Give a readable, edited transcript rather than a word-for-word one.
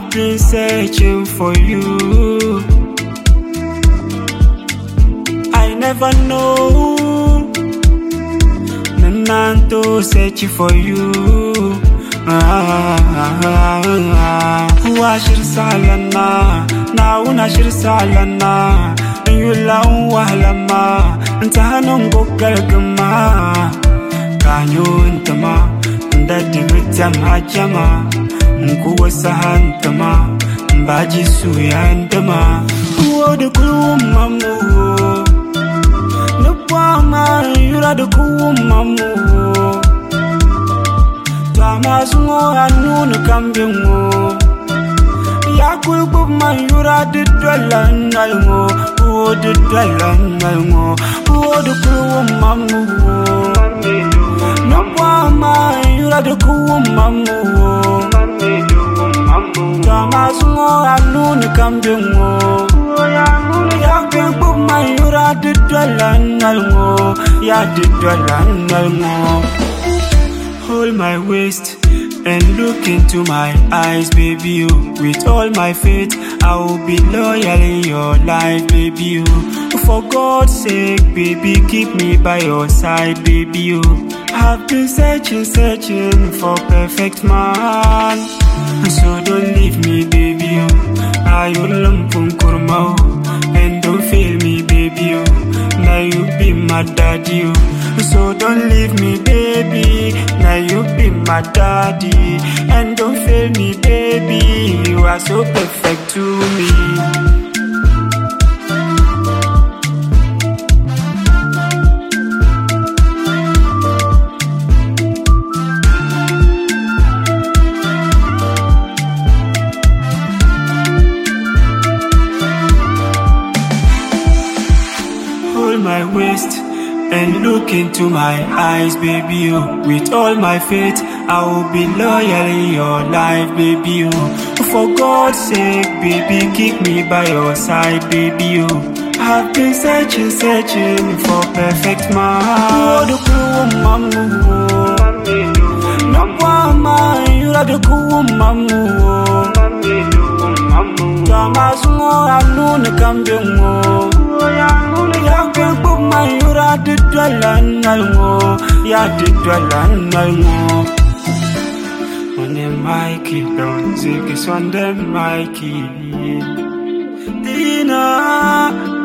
been searching for you. I never know. Nanto searching for you. Washir salana, na unashir salana. Yula wahlama, ntahanong gogalgama. Kanyun tama, ndadi vitam hajama. Nkuwa sahantama, mbaji suyandama. Uodu kumamu, nupama yuradu kumamu. Tamazungo anunu kambingo. Yakul buma yuradu dwalanalmo. Uodu dwalanalmo, uodu kumamu. Nupama yuradu kumamu. Tamazungo anunu kambingo. Yakul buma yuradu dwalanalmo. Yadu dwalanalmo. Hold my waist and look into my eyes, baby. With all my faith, I will be loyal in your life, baby. For God's sake, baby, keep me by your side, baby. I've been searching for perfect man. So don't leave me, baby. I will kurma, and don't fail me, baby. Now you be my daddy. So don't leave me, baby. Now you be my daddy. And don't fail me, baby. You are so perfect to me. Hold my waist and look into my eyes, baby. With all my faith, I will be loyal in your life, baby. For God's sake, baby, keep me by your side, baby. I've been searching for perfect man. No the cool mamu. Tamazungo anunu kambingo. Yakul buma yuradu dwalanalmo. Yadu dwalanalmo. On the Mikey, don't take us on the Mikey. Dina.